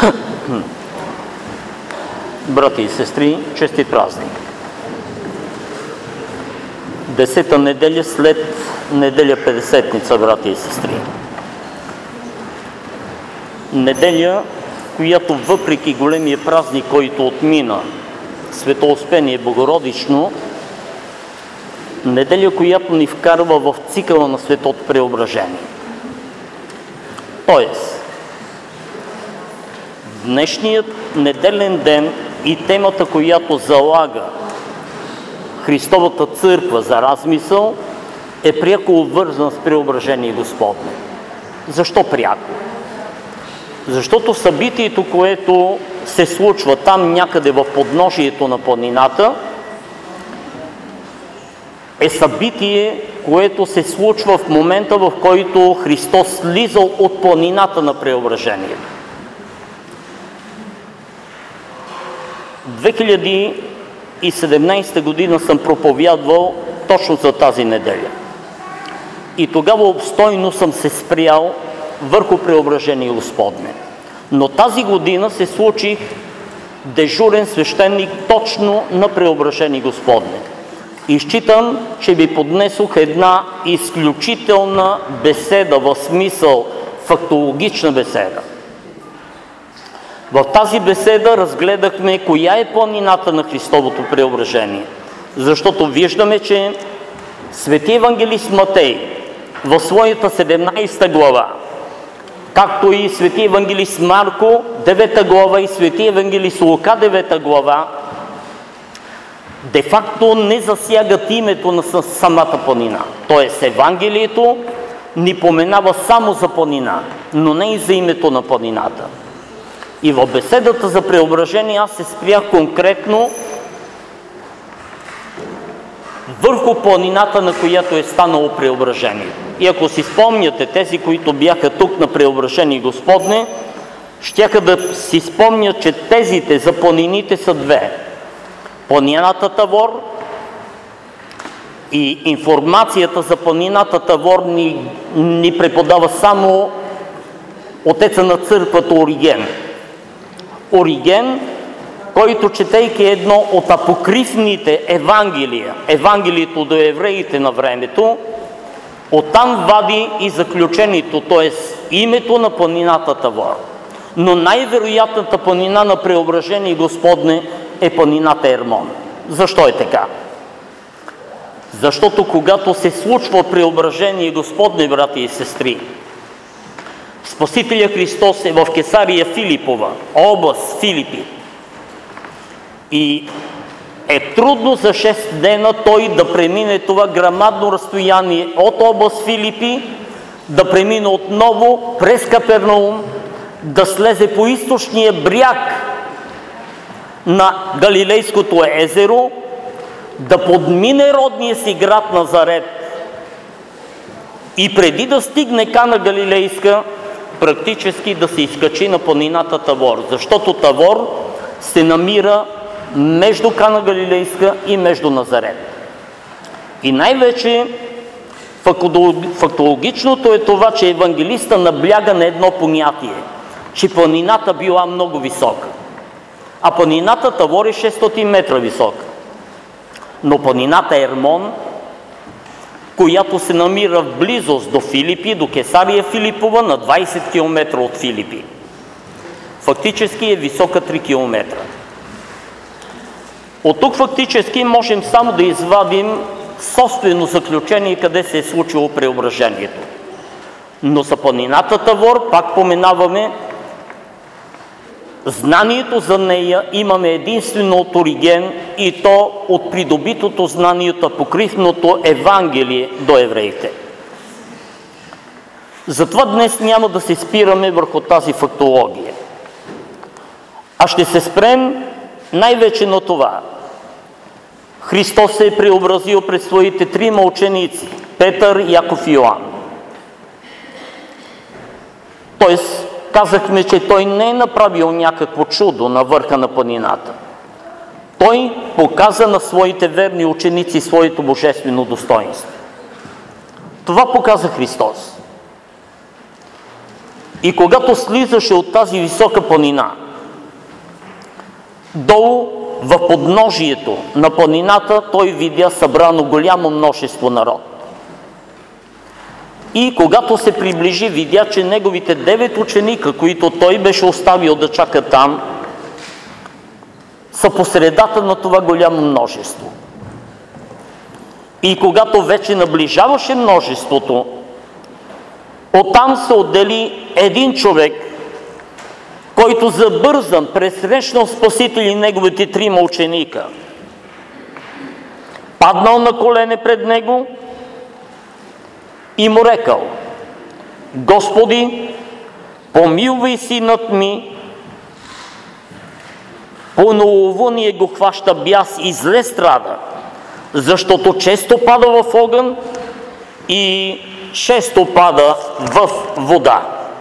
Брати и сестри, честит празник! 10-та неделя след неделя Петдесетница, брати и сестри. Неделя, която въпреки големия празник, който отмина, Светоуспение Богородично, неделя, която ни вкарва в цикъла на Светото Преображение. Тоест, днешният неделен ден и темата, която залага Христовата църква за размисъл, е пряко обвързан с Преображение Господне. Защо пряко? Защото събитието, което се случва там някъде в подножието на планината, е събитие, което се случва в момента, в който Христос слизал от планината на Преображението. 2017 година съм проповядвал точно за тази неделя. И тогава обстойно съм се спрял върху Преображение Господне. Но тази година се случих дежурен свещеник точно на Преображение Господне. И считам, че ви поднесох една изключителна беседа, в смисъл фактологична беседа. В тази беседа разгледахме коя е планината на Христовото преображение. Защото виждаме, че Свети евангелист Матей в своята 17 глава, както и Свети евангелист Марко 9 глава и Свети евангелист Лука 9 глава, де-факто не засягат името на самата планина. Тоест Евангелието ни поменава само за планина, но не и за името на планината. И в беседата за преображение аз се спрях конкретно върху планината, на която е станало преображение. И ако си спомняте, тези, които бяха тук на Преображение Господне, щяха да си спомнят, че тезите за планините са две. Планината Тавор и информацията за планината Тавор ни преподава само отеца на църквата Ориген. Ориген, който, четейки едно от апокрифните Евангелия, Евангелието до евреите на времето, оттам вади и заключението, т.е. името на планината Тавор. Но най-вероятната планина на Преображение Господне е планината Ермон. Защо е така? Защото когато се случва Преображение Господне, брати и сестри, Спасителя Христос е в Кесария Филипова, област Филипи. И е трудно за 6 дена той да премине това грамадно разстояние от област Филипи, да премине отново през Капернаум, да слезе по източния бряг на Галилейското езеро, да подмине родния си град Назарет и преди да стигне Кана Галилейска, практически да се изкачи на планината Тавор, защото Тавор се намира между Кана Галилейска и между Назарет. И най-вече фактологичното е това, че евангелиста набляга на едно понятие, че планината била много висока. А планината Тавор е 600 метра висока. Но планината Ермон, която се намира в близост до Филипи, до Кесария Филипова, на 20 км от Филипи, фактически е висока 3 км. От тук фактически можем само да извадим собствено заключение къде се е случило преображението. Но за планината Тавор, пак поменаваме, знанието за нея имаме единствено от Ориген и то от придобитото знание от апокрифното Евангелие до евреите. Затова днес няма да се спираме върху тази фактология. А ще се спрем най-вече на това. Христос се е преобразил пред своите 3 ученици – Петър, Яков и Йоан. Тоест, казахме, че той не е направил някакво чудо на върха на планината. Той показа на своите верни ученици своето божествено достоинство. Това показа Христос. И когато слизаше от тази висока планина, долу в подножието на планината той видя събрано голямо множество народ. И когато се приближи, видя, че неговите 9 ученика, които той беше оставил да чакат там, са по средата на това голямо множество. И когато вече наближаваше множеството, оттам се отдели един човек, който забързан пресрещнал Спасител и неговите 3 ученика. Паднал на колене пред него и му рекал: Господи, помилвай синът ми, по новолуние го хваща бяс и зле страда, защото често пада в огън и често пада в вода.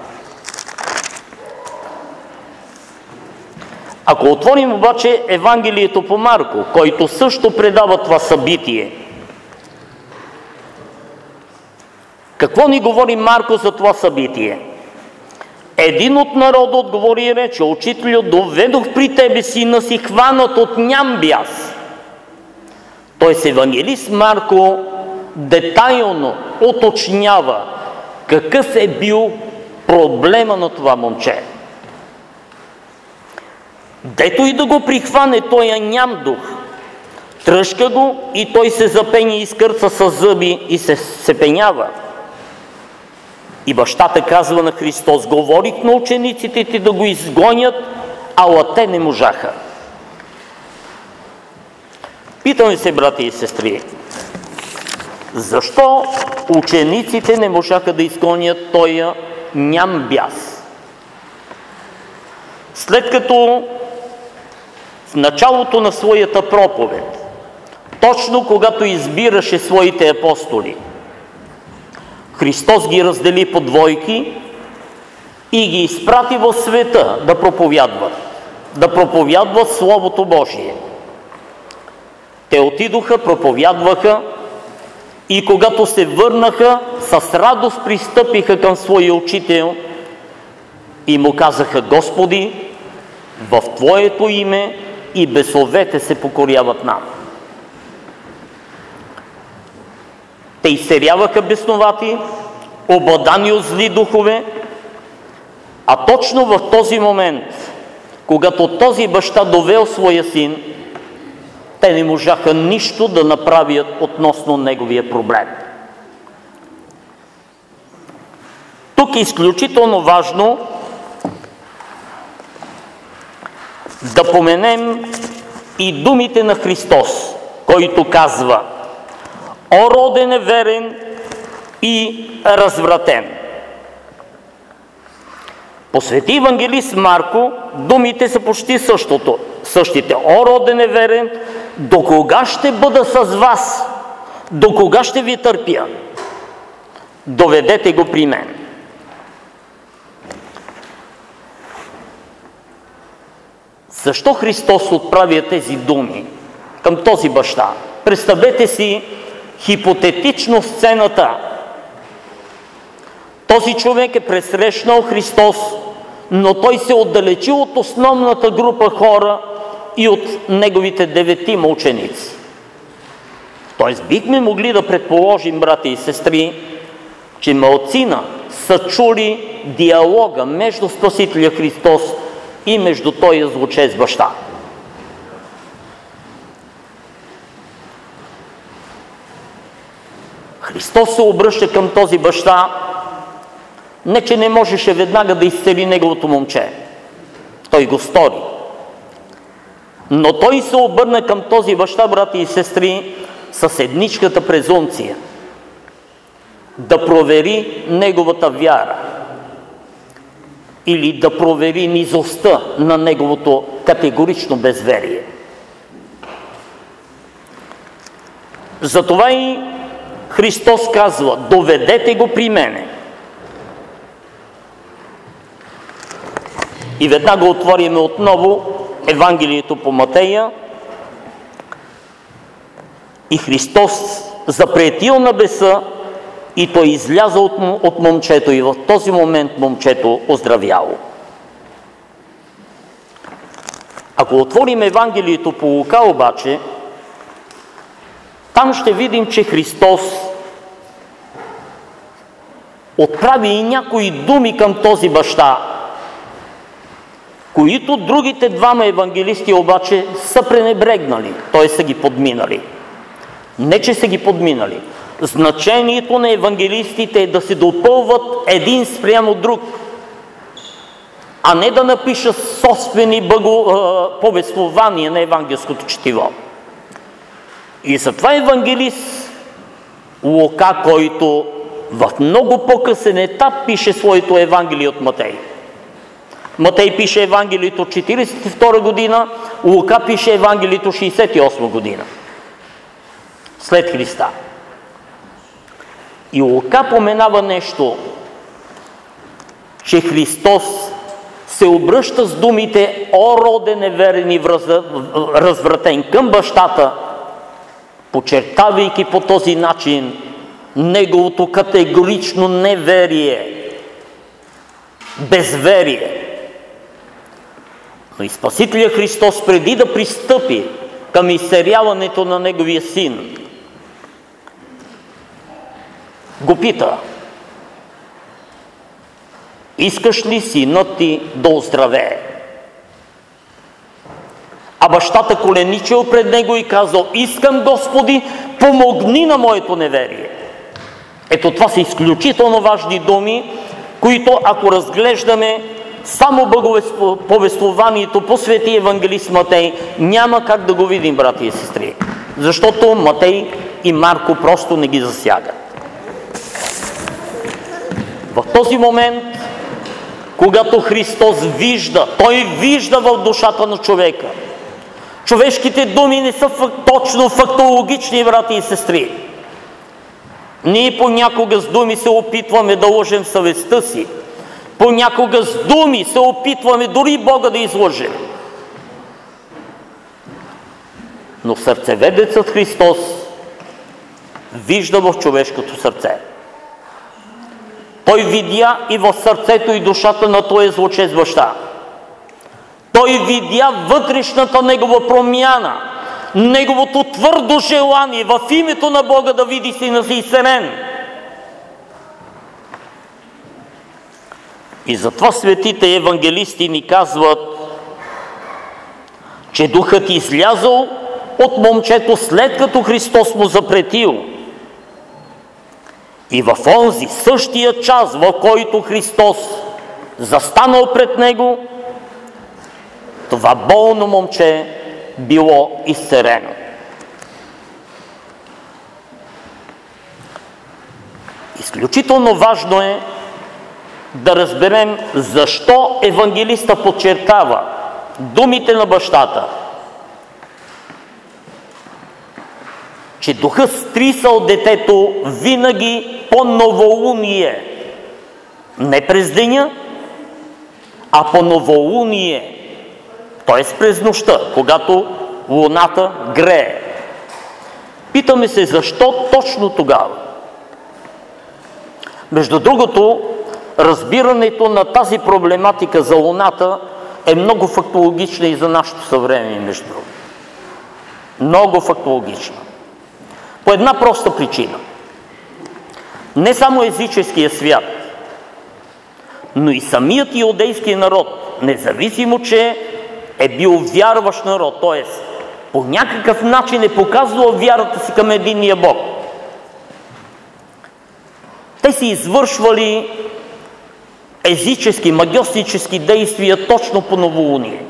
Ако отворим обаче Евангелието по Марко, който също предава това събитие, какво ни говори Марко за това събитие? Един от народа отговори и рече: Учителю, доведох при тебе сина си, хванат от ням бяс. Тоест евангелист Марко детайлно уточнява какъв е бил проблема на това момче. Дето и да го прихване, той е ням дух. Тръжка го и той се запени и изкърца с зъби и се пенява. И бащата казва на Христос: говорих на учениците ти да го изгонят, ала те не можаха. Питаме се, брати и сестри, защо учениците не можаха да изгонят тоя ням бяс? След като в началото на своята проповед, точно когато избираше своите апостоли, Христос ги раздели по двойки и ги изпрати в света да проповядват Словото Божие. Те отидоха, проповядваха и когато се върнаха, с радост пристъпиха към своя учител и му казаха: Господи, в Твоето име и бесовете се покоряват нам. Те изцеляваха бесновати, обладани от зли духове, а точно в този момент, когато този баща довел своя син, те не можаха нищо да направят относно неговия проблем. Тук е изключително важно да поменем и думите на Христос, който казва: О, роде неверен и развратен! По свети евангелист Марко думите са почти същите. О, роде неверен, до кога ще бъда с вас? До кога ще ви търпя? Доведете го при мен. Защо Христос отправя тези думи към този баща? Представете си хипотетично сцената. Този човек е пресрещнал Христос, но той се отдалечи от основната група хора и от неговите 9 ученици. Тоест бихме могли да предположим, брати и сестри, че малцина са чули диалога между Спасителя Христос и между този злочест баща. Христос се обръща към този баща, не че не можеше веднага да изцели неговото момче. Той го стори. Но той се обърна към този баща, брати и сестри, с едничката презумпция да провери неговата вяра или да провери низостта на неговото категорично безверие. Затова и Христос казва: доведете го при мене. И веднага отвориме отново Евангелието по Матея. И Христос запретил на беса и той изляза от момчето и в този момент момчето оздравяло. Ако отворим Евангелието по Лука обаче, там ще видим, че Христос отправи и някои думи към този баща, които другите двама евангелисти обаче са пренебрегнали, т.е. са ги подминали. Не, че са ги подминали. Значението на евангелистите е да се допълват един спрямо друг, а не да напишат собствени повествования на евангелското четиво. И затова евангелист Лука, който в много по-късен етап пише своето Евангелие от Матей. Матей пише Евангелието 42 година, Лука пише Евангелието 68 година. След Христа. И Лука поменава нещо, че Христос се обръща с думите „О, роде неверен и развратен“ към бащата, подчертавайки по този начин неговото категорично неверие, безверие. Но и Спасителя Христос, преди да пристъпи към изцеряването на неговия син, го пита: „Искаш ли синът ти да оздравее?“ А бащата коленичил пред него и казал: „Искам, Господи, помогни на моето неверие.“ Ето това са изключително важни думи, които ако разглеждаме само повествованието по свети евангелист Матей, няма как да го видим, брати и сестри. Защото Матей и Марко просто не ги засягат. В този момент, когато Христос вижда, той вижда в душата на човека. Човешките думи не са точно фактологични, брати и сестри. Ние понякога с думи се опитваме да лъжем съвестта си. Понякога с думи се опитваме дори Бога да излъжем. Но сърцеведецът Христос вижда в човешкото сърце. Той видя и в сърцето и душата на този злочест баща. Той видя вътрешната негова промяна, неговото твърдо желание в името на Бога да види сина си изцелен. И затова светите евангелисти ни казват, че духът излязъл от момчето след като Христос му запретил. И в онзи същия час, в който Христос застанал пред него, това болно момче било изцелено. Изключително важно е да разберем защо евангелиста подчертава думите на бащата, че духът стрисал детето винаги по новолуние. Не през деня, а по новолуние. Т.е. през нощта, когато луната грее. Питаме се, защо точно тогава? Между другото, разбирането на тази проблематика за луната е много фактологична и за нашето съвремие, между другото. Много фактологична. По една проста причина. Не само езическия свят, но и самият иудейски народ, независимо, че е бил вярващ народ, т.е. по някакъв начин е показвал вярата си към единния Бог. Те си извършвали езически, магьоснически действия точно по новолуние.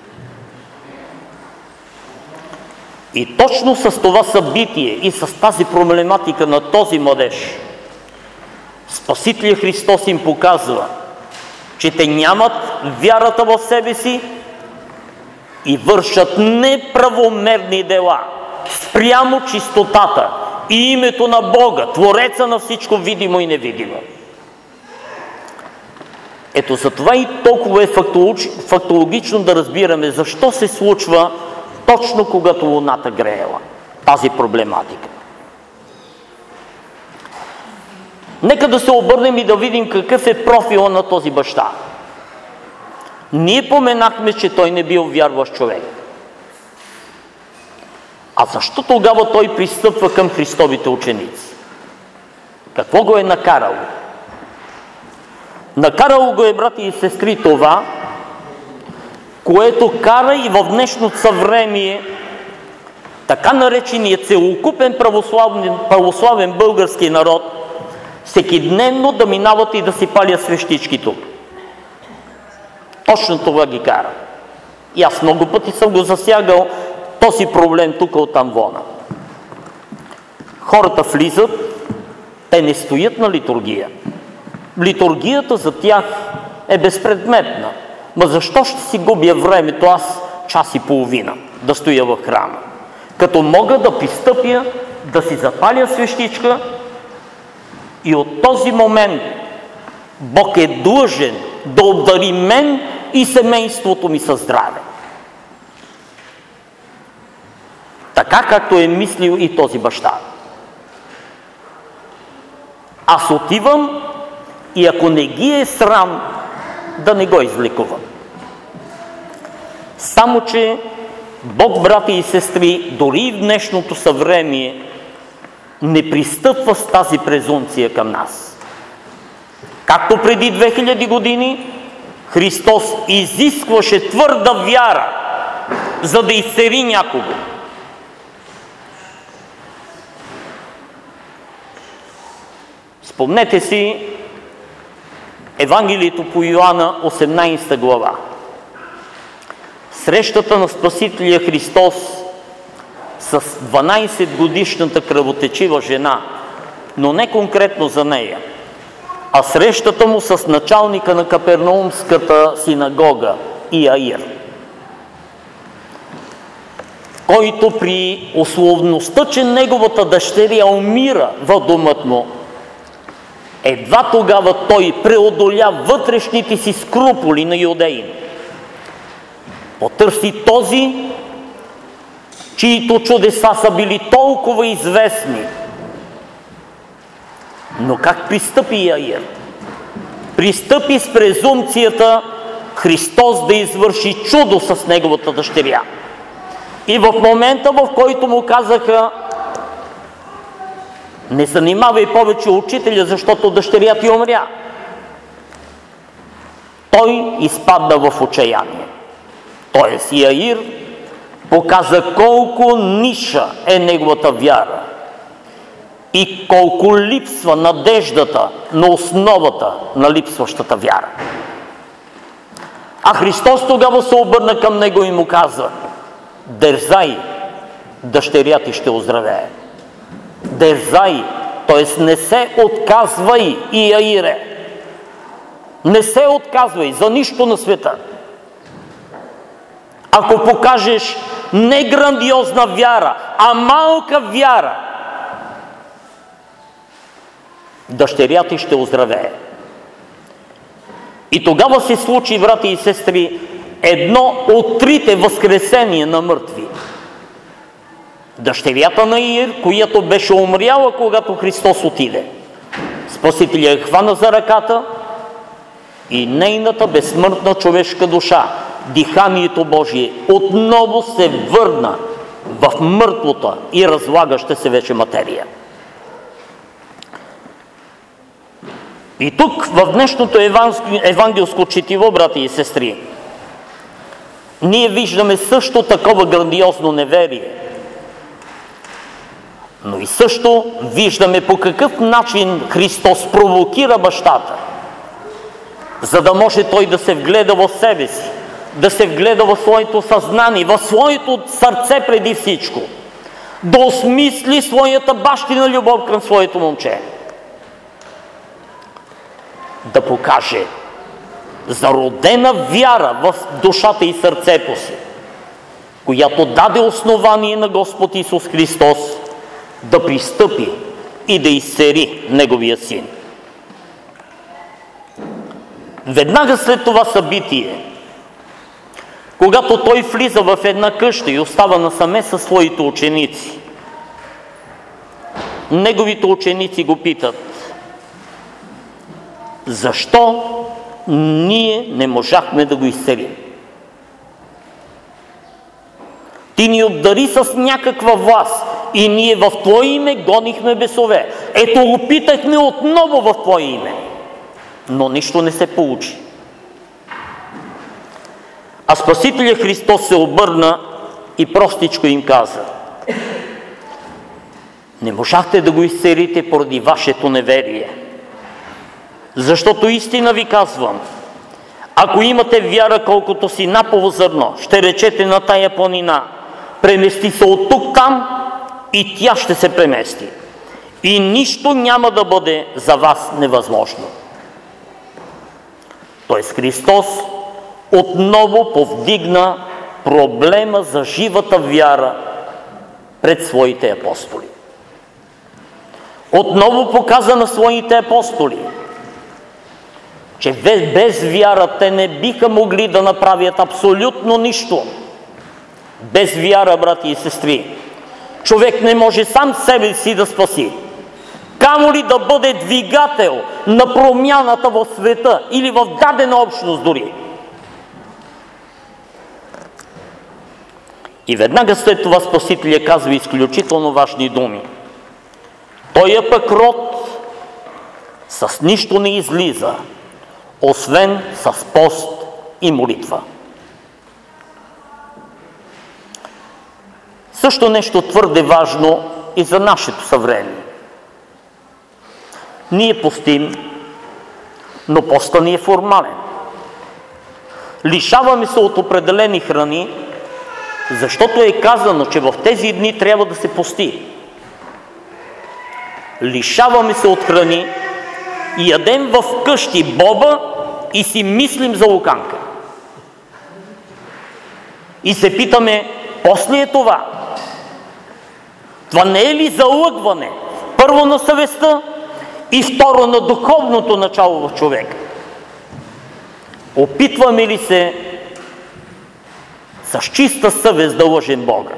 И точно с това събитие и с тази проблематика на този младеж, Спасителя Христос им показва, че те нямат вярата в себе си и вършат неправомерни дела спрямо чистотата и името на Бога, Твореца на всичко видимо и невидимо. Ето затова и толкова е фактологично да разбираме защо се случва точно когато луната греела тази проблематика. Нека да се обърнем и да видим какъв е профила на този баща. Ние поменахме, че той не бил вярващ човек. А защо тогава той пристъпва към Христовите ученици? Какво го е накарало? Накарало го е, брати и сестри, това, което кара и в днешното съвремие така наречения целокупен православен български народ всекидневно да минават и да си палят свещички тук. Точно това ги кара. И аз много пъти съм го засягал този проблем тук от амвона. Хората влизат, те не стоят на литургия. Литургията за тях е безпредметна. Ма защо ще си губя времето аз час и половина да стоя в храма? Като мога да пристъпя, да си запаля свещичка и от този момент Бог е длъжен да обдари мен и семейството ми със здраве. Така както е мислил и този баща. Аз отивам и ако не ги е срам, да не го излекувам. Само че Бог, брати и сестри, дори и в днешното съвремие не пристъпва с тази презумпция към нас. Както преди 2000 години Христос изискваше твърда вяра, за да изцели някого. Спомнете си Евангелието по Йоанна, 18 глава. Срещата на Спасителя Христос с 12-годишната кръвотечива жена, но не конкретно за нея, а срещата му с началника на Капернаумската синагога Иаир, който при условността, че неговата дъщеря умира в домът му, едва тогава той преодоля вътрешните си скрупули на юдеин. Потърси този, чието чудеса са били толкова известни. Но как пристъпи Иаир? Пристъпи с презумпцията Христос да извърши чудо с неговата дъщеря. И в момента, в който му казаха: не занимавай повече учителя, защото дъщеря ти умря, той изпадна в отчаяние. Тоест Иаир показа колко ниша е неговата вяра и колко липсва надеждата на основата на липсващата вяра. А Христос тогава се обърна към него и му каза: дързай, дъщеря ти ще оздравее. Дързай, т.е. не се отказвай, Иаире. Не се отказвай за нищо на света. Ако покажеш не грандиозна вяра, а малка вяра, дъщеря ти ще оздравее. И тогава се случи, брати и сестри, едно от трите възкресения на мъртви. Дъщерята на Иаир, която беше умряла, когато Христос отиде. Спасителя я хвана за ръката и нейната безсмъртна човешка душа, диханието Божие, отново се върна в мъртвата и разлагаща се вече материя. И тук, в днешното евангелско четиво, брати и сестри, ние виждаме също такова грандиозно неверие. Но и също виждаме по какъв начин Христос провокира бащата, за да може той да се вгледа в себе си, да се вгледа в своето съзнание, в своето сърце преди всичко, да осмисли своята бащина любов към своето момче, да покаже зародена вяра в душата и сърцето си, която даде основание на Господ Исус Христос да пристъпи и да изцери Неговия син. Веднага след това събитие, когато той влиза в една къща и остава насаме със своите ученици, неговите ученици го питат: защо ние не можахме да го изцелим. Ти ни обдари с някаква власт и ние в Твое име гонихме бесове. Ето опитахме отново в Твое име, но нищо не се получи. А Спасителя Христос се обърна и простичко им каза: не можахте да го изцелите поради вашето неверие. Защото истина ви казвам, ако имате вяра колкото синапово зърно, ще речете на тая планина: премести се от тук там, и тя ще се премести. И нищо няма да бъде за вас невъзможно. Тоест Христос отново повдигна проблема за живата вяра пред своите апостоли. Отново показа на своите апостоли, че без вяра те не биха могли да направят абсолютно нищо. Без вяра, брати и сестри, човек не може сам себе си да спаси. Камо ли да бъде двигател на промяната в света или в дадена общност дори. И веднага след това Спасителя казва изключително важни думи. Той пък род с нищо не излиза, освен с пост и молитва. Също нещо твърде важно и за нашето съвремие. Ние постим, но постът ни е формален. Лишаваме се от определени храни, защото е казано, че в тези дни трябва да се пости. Лишаваме се от храни и ядем в къщи боба и си мислим за луканка. И се питаме, после е това? Това не е ли залъгване? Първо на съвестта и второ на духовното начало в човека. Опитваме ли се с чиста съвест да лъжем Бога?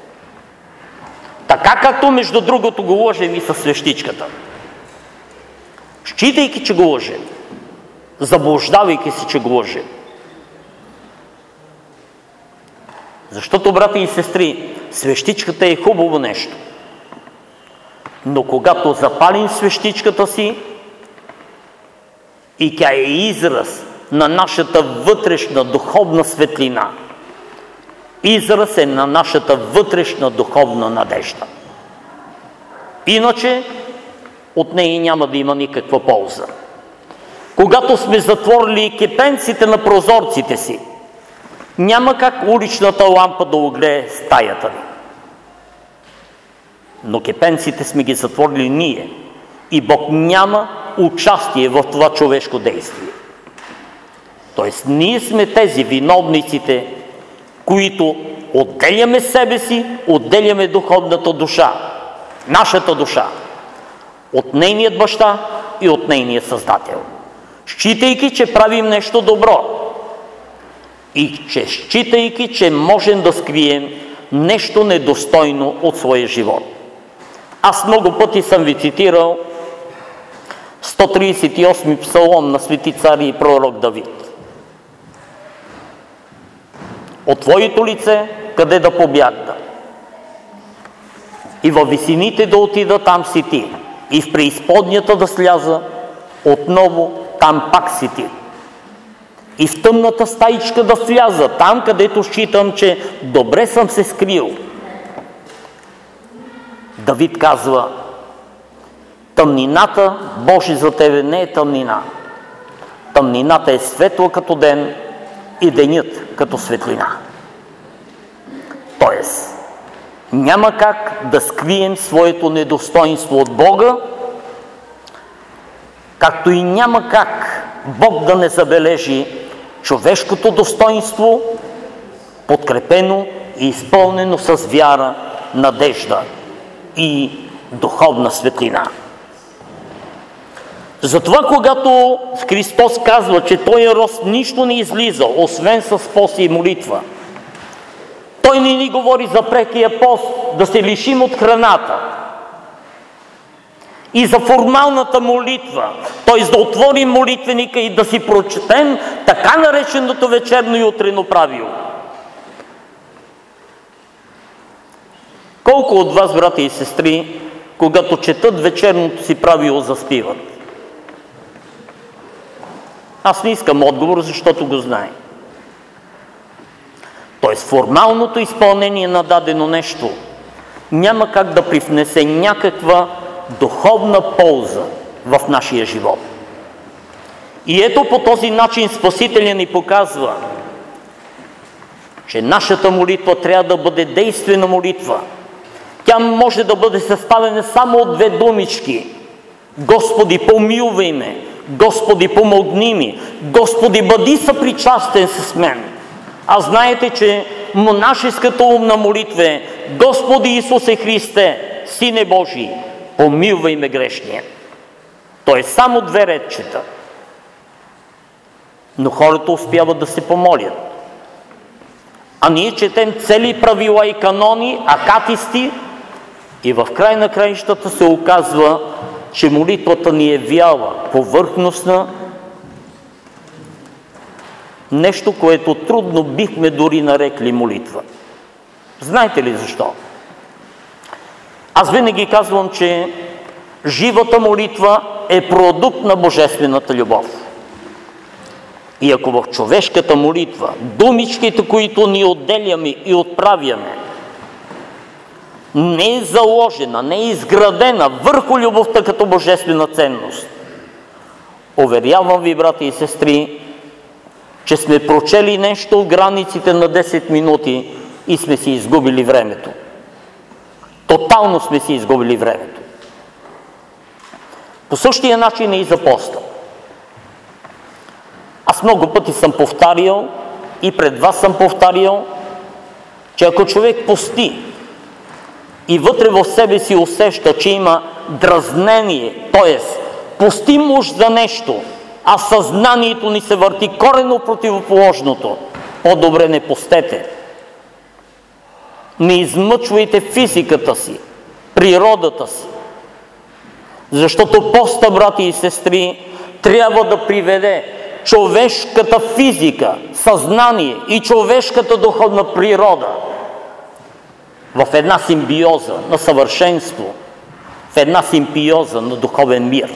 Така както между другото го лъжем и със свещичката. Считайки, че го лъжем, заблуждавайки се, че го лъжем. Защото, брати и сестри, свещичката е хубаво нещо. Но когато запалим свещичката си и тя е израз на нашата вътрешна духовна светлина, израз е на нашата вътрешна духовна надежда. Иначе от нея няма да има никаква полза. Когато сме затворили кепенците на прозорците си, няма как уличната лампа да огрее стаята ни. Но кепенците сме ги затворили ние и Бог няма участие в това човешко действие. Тоест ние сме тези виновниците, които отделяме себе си, отделяме духовната душа, нашата душа, от нейният баща и от нейния Създател. Считайки, че правим нещо добро и считайки, че можем да скрием нещо недостойно от своя живот. Аз много пъти съм ви цитирал 138 псалом на свети цар и пророк Давид. От Твоето лице къде да побягна? И във висините да отида, там си Ти. И в преизподнята да сляза, отново там пак си Ти. И в тъмната стаичка да вляза, там където считам, че добре съм се скрил. Давид казва, тъмнината, Боже, за Тебе не е тъмнина. Тъмнината е светла като ден и денят като светлина. Тоест, няма как да скрием своето недостойнство от Бога, както и няма как Бог да не забележи човешкото достоинство, подкрепено и изпълнено с вяра, надежда и духовна светлина. Затова, когато Христос казва, че Той рост нищо не излиза, освен с пост и молитва, Той не ни говори за прекия пост, да се лишим от храната. и за формалната молитва, т.е. да отворим молитвеника и да си прочетем така нареченото вечерно и утрено правило. Колко от вас, брати и сестри, когато четат вечерното си правило, заспиват? Аз не искам отговор, защото го знае. Т.е. формалното изпълнение на дадено нещо няма как да привнесе някаква духовна полза в нашия живот. И ето по този начин Спасителя ни показва, че нашата молитва трябва да бъде действена молитва. Тя може да бъде съставена само от две думички. Господи, помилвай ме, Господи, помогни ми, Господи, бъди съпричастен с мен. А знаете, че монашеската умна молитва е: Господи Исусе Христе, Сине Божий, помилвай ме грешния. То е само две редчета. Но хората успяват да се помолят. А ние четем цели правила и канони, акатисти, и в край на краищата се оказва, че молитвата ни е вяла, повърхностна, нещо, което трудно бихме дори нарекли молитва. Знаете ли защо? Аз винаги казвам, че живата молитва е продукт на божествената любов. И ако в човешката молитва думичките, които ни отделяме и отправяме, не е заложена, не е изградена върху любовта като божествена ценност, уверявам ви, брати и сестри, че сме прочели нещо в границите на 10 минути и сме си изгубили времето. Тотално сме си изгубили времето. По същия начин е и за поста. Аз много пъти съм повтарял и пред вас съм повтарял, че ако човек пости и вътре в себе си усеща, че има дразнение, т.е. постимост за нещо, а съзнанието ни се върти коренно противоположното, по-добре не постете. Не измъчвайте физиката си, природата си. Защото поста, брати и сестри, трябва да приведе човешката физика, съзнание и човешката духовна природа в една симбиоза на съвършенство, в една симбиоза на духовен мир.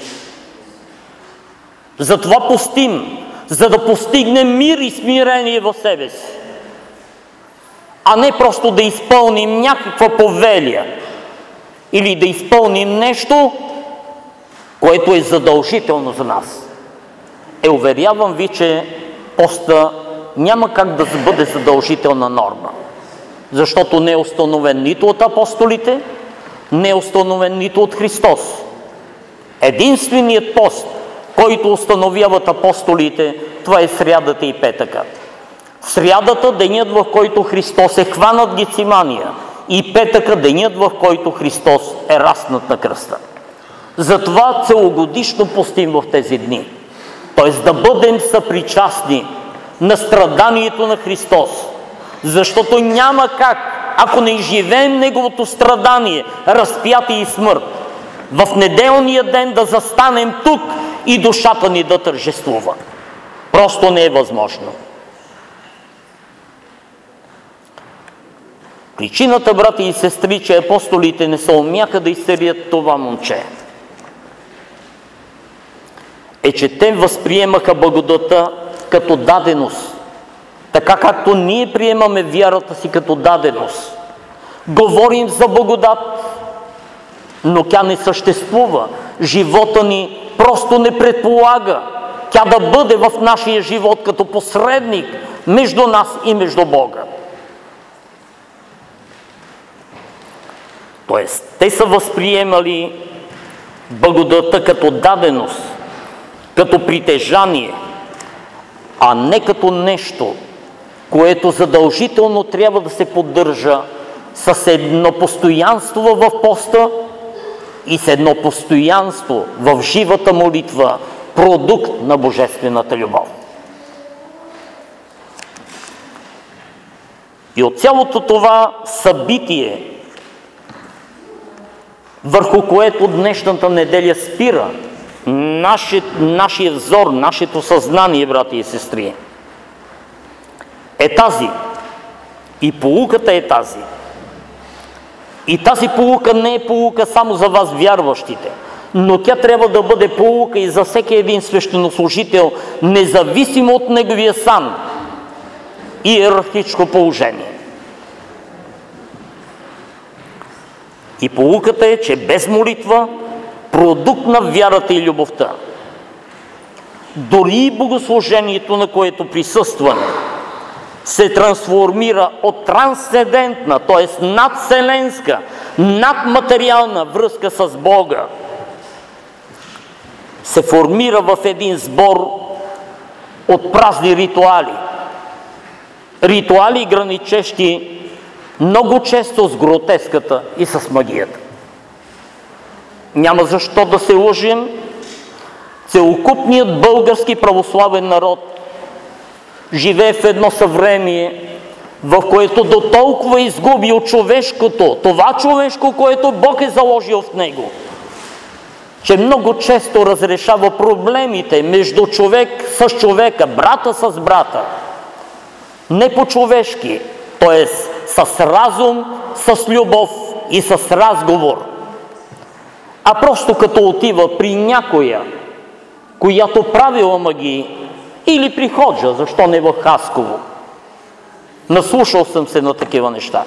Затова постим, за да постигнем мир и смирение в себе си, а не просто да изпълним някаква повелия или да изпълним нещо, което е задължително за нас. Уверявам ви, че поста няма как да бъде задължителна норма, защото не е установен нито от апостолите, не е установен нито от Христос. Единственият пост, който установяват апостолите, това е срядата и петъка. Срядата, денят, в който Христос е хванат Гецимания, и петъка, денят, в който Христос е разпнат на кръста. Затова целогодишно постим в тези дни. Т.е. да бъдем съпричастни на страданието на Христос. Защото няма как, ако не изживеем Неговото страдание, разпятие и смърт, в неделния ден да застанем тук и душата ни да тържествува. Просто не е възможно. Причината, брати и сестри, че апостолите не са умяха да изцелят това момче, е, че те възприемаха благодата като даденост, така както ние приемаме вярата си като даденост. Говорим за благодат, но тя не съществува. Живота ни просто не предполага тя да бъде в нашия живот като посредник между нас и между Бога. Тоест, те са възприемали благодата като даденост, като притежание, а не като нещо, което задължително трябва да се поддържа с едно постоянство в поста и с едно постоянство в живата молитва, продукт на божествената любов. И от цялото това събитие върху което днешната неделя спира нашия взор, нашето съзнание, брати и сестри, е тази. И поуката е тази. И тази поука не е поука само за вас, вярващите, но тя трябва да бъде поука и за всеки един свещенослужител, независимо от неговия сан и иерархическо положение. И поуката е, че без молитва, продукт на вярата и любовта, дори и богослужението, на което присъстваме, се трансформира от трансцендентна, т.е. надвселенска, надматериална връзка с Бога, се формира в един сбор от празни ритуали. Ритуали, граничещи много често с гротеската и с магията. Няма защо да се лъжем, целокупният български православен народ живее в едно съвремие, в което до толкова изгуби от човешкото, това човешко, което Бог е заложил в него, че много често разрешава проблемите между човек с човека, брата с брата, не по-човешки, т.е. с разум, с любов и с разговор, а просто като отива при някоя, която правила магии, или при Ходжа, защо не в Хасково. Наслушал съм се на такива неща.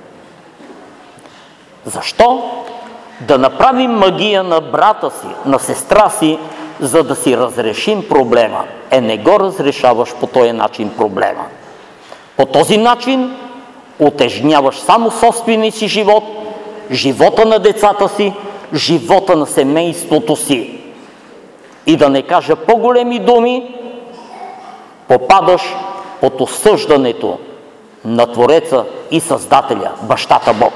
Защо? Да направим магия на брата си, на сестра си, за да си разрешим проблема. Не го разрешаваш по този начин проблема. По този начин утежняваш само собствения си живот, живота на децата си, живота на семейството си. И да не кажа по-големи думи, попадаш под осъждането на Твореца и Създателя, Бащата Бог.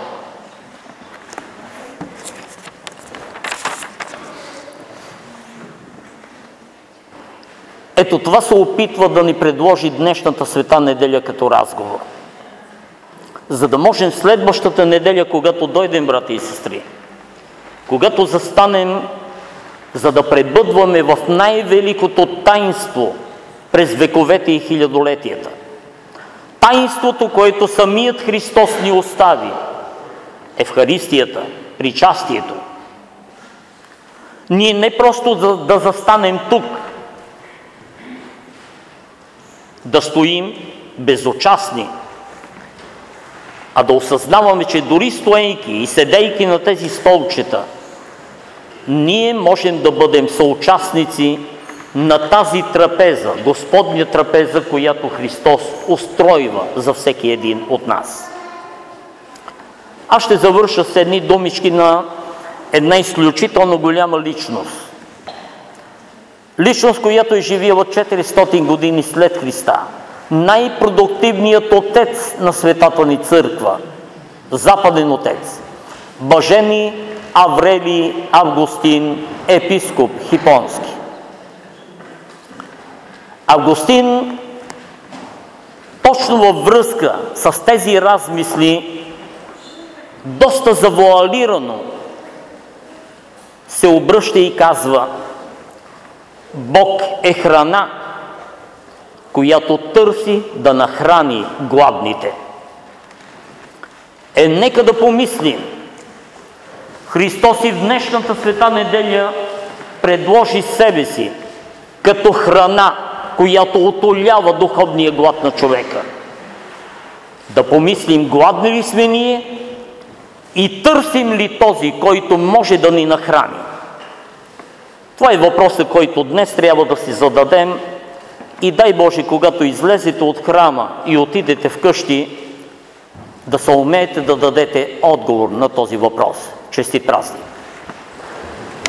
Ето това се опитва да ни предложи днешната света неделя като разговор. За да можем следващата неделя, когато дойдем, брати и сестри, когато застанем, за да пребъдваме в най-великото таинство през вековете и хилядолетията. Таинството, което самият Христос ни остави, Евхаристията, причастието. Ние не просто да застанем тук, да стоим безучастни, а да осъзнаваме, че дори стоейки и седейки на тези столчета, ние можем да бъдем съучастници на тази трапеза, Господня трапеза, която Христос устройва за всеки един от нас. Аз ще завърша с едни думички на една изключително голяма личност. Личност, която е живяла 400 години след Христа. Най-продуктивният отец на Светата ни църква. Западен отец. Блажени Аврелий Августин, епископ Хипонски. Августин точно във връзка с тези размисли доста завуалирано се обръща и казва: Бог е храна, която търси да нахрани гладните. Нека да помислим. Христос и в днешната света неделя предложи себе си като храна, която отолява духовния глад на човека. Да помислим, гладни ли сме ние и търсим ли този, който може да ни нахрани? Това е въпросът, който днес трябва да си зададем, и дай Боже, когато излезете от храма и отидете вкъщи, да се умеете да дадете отговор на този въпрос. Честит празник!